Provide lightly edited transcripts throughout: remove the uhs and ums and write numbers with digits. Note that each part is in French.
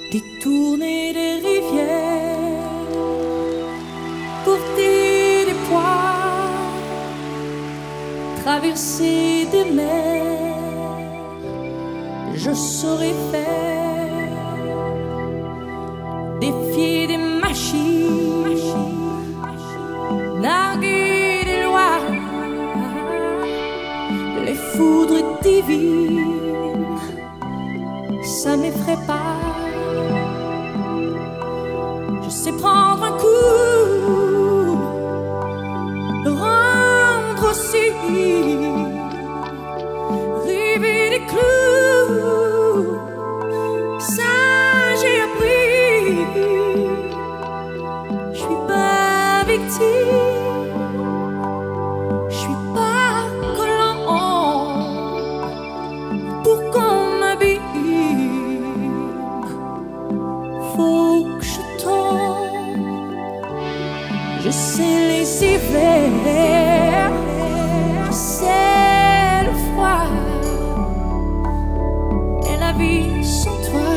détourner des rivières, porter des poids, traverser des mers, je saurais faire, défier des machines, narguer des lois, les foudres divines, ça m'effraie pas. Je sais prendre un coup, le rendre aussi, river des clous, ça j'ai appris. Je suis pas victime, je suis pas collant pour qu'on m'habille. Faut que je tombe, je sais les hivers, je sais le froid, et la vie sans toi,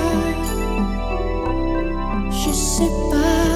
je sais pas.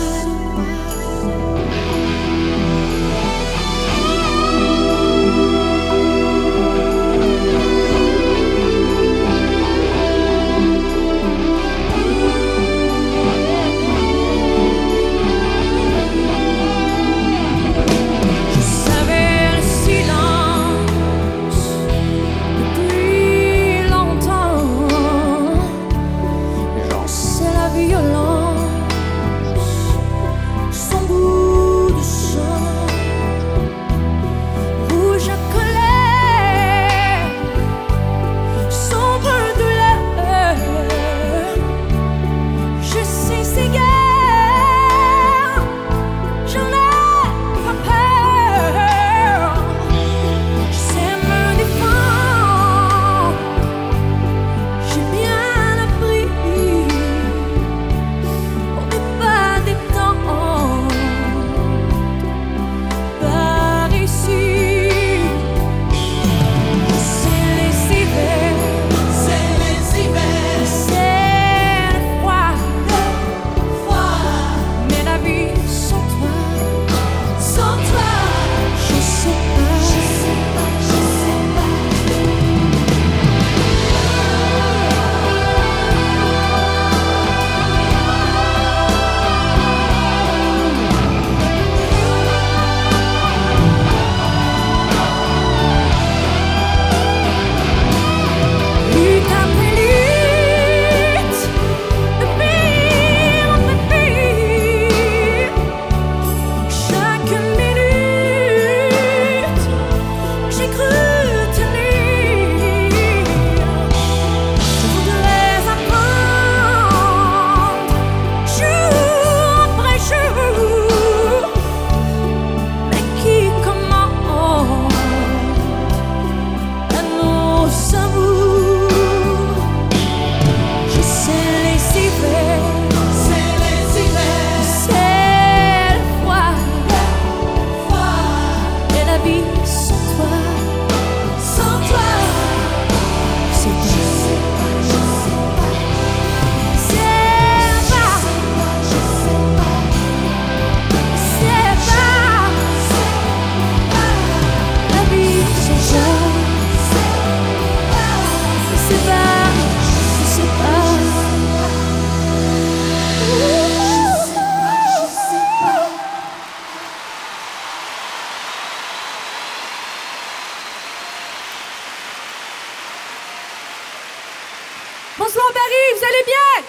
Bonsoir Paris, vous allez bien?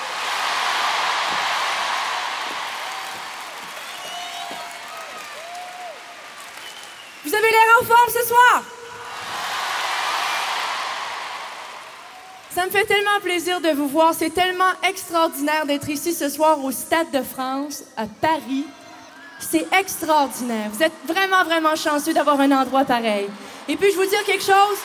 Vous avez l'air en forme ce soir? Ça me fait tellement plaisir de vous voir. C'est tellement extraordinaire d'être ici ce soir au Stade de France, à Paris. C'est extraordinaire. Vous êtes vraiment, vraiment chanceux d'avoir un endroit pareil. Et puis, je vous dire quelque chose.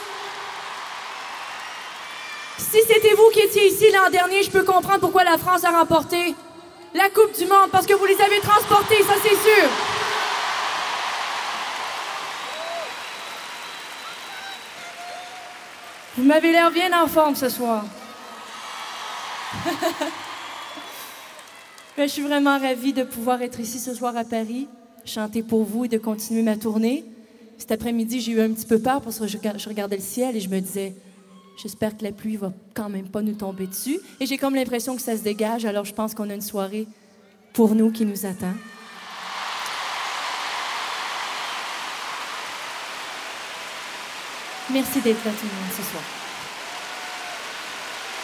Si c'était vous qui étiez ici l'an dernier, je peux comprendre pourquoi la France a remporté la Coupe du Monde, parce que vous les avez transportés, ça c'est sûr. Vous m'avez l'air bien en forme ce soir. Ben, je suis vraiment ravie de pouvoir être ici ce soir à Paris, chanter pour vous et de continuer ma tournée. Cet après-midi, j'ai eu un petit peu peur parce que je regardais le ciel et je me disais, j'espère que la pluie va quand même pas nous tomber dessus. Et j'ai comme l'impression que ça se dégage, alors je pense qu'on a une soirée pour nous qui nous attend. Merci d'être là tout le monde ce soir.